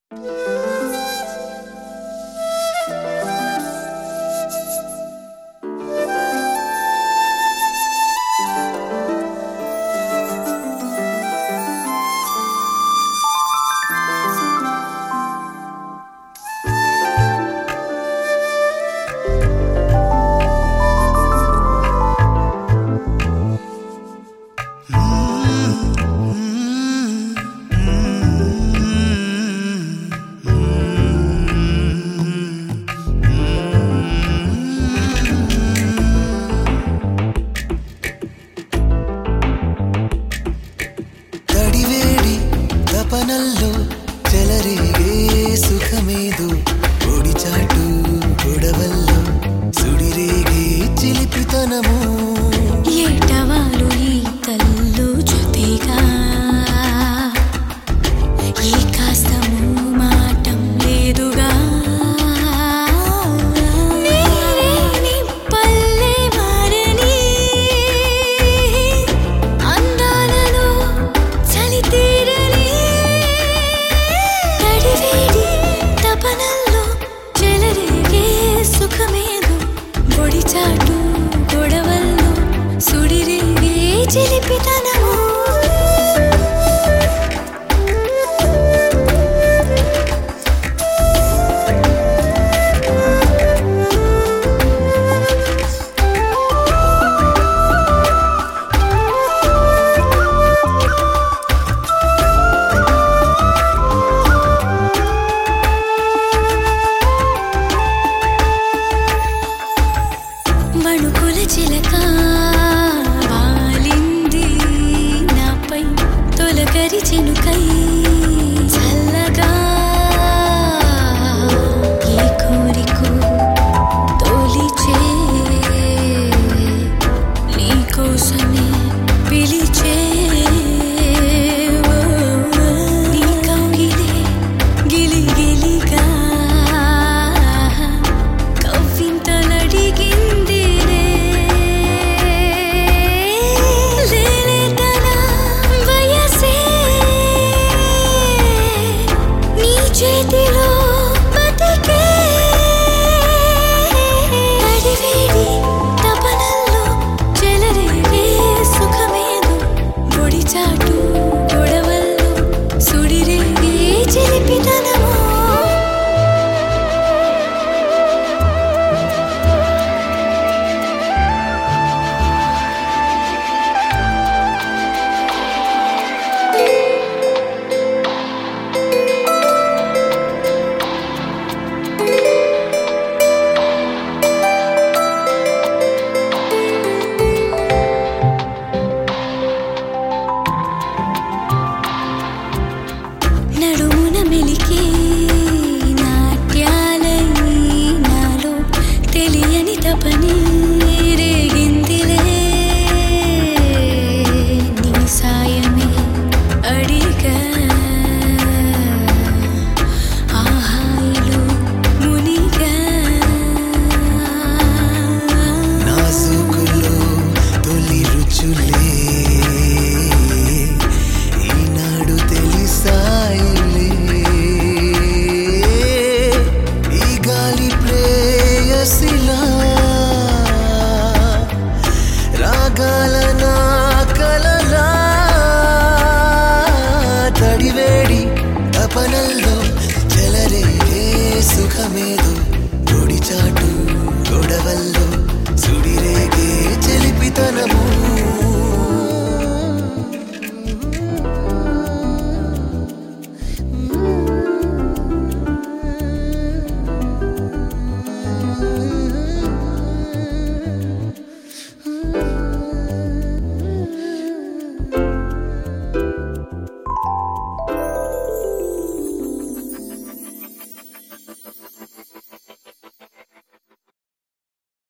తపనల్లో చెలరేగే సుఖమేదో ఒడిచాటు గొడవల్లో సుడిరేగే చిలిపితనము ఏటవాలు ఈ కళ్ళు జొతిగా ఈ కాస్తము మాటం లేదుగా నేరేని పల్లె మారని అందాలలో చలి తీరని తడివేడి తపనల్లో చెలరేగే సుఖమేదో ఒడిచాటు గొడవల్లో సుడిరేగే చిలిపితనము మణుకుల చిలక వాలింది నాపై తొలకరి చినుకై చల్లగా ఈ కోరికు తొలిచే నీకోసమే పిలిచే నీ కౌగిలే గిలి గిలిగా కవ్వింతలడిగింది చేతిలో బతికే తడివేడి తపనల్లో చెలరేగే సుఖమేదో ఒడిచాటు గొడవల్లో సుడిరేగే చిలిపితనము నడుమున మెలికే నాట్యాలై నాలో తెలియని తపని రేగిందిలే నీ సాయమే అడిగా ఆహాయిలో మునిగా నాజుకులో తొలి రుచులే ఈనాడు తెలిసాయిలే ఈ గాలి ప్రేయసిలా రాగాల నా కలలా తడివేడి తపనల్లో చెలరేగే సుఖమేదో ఒడిచాటు గొడవల్లో సుడిరేగే చెలిపితనం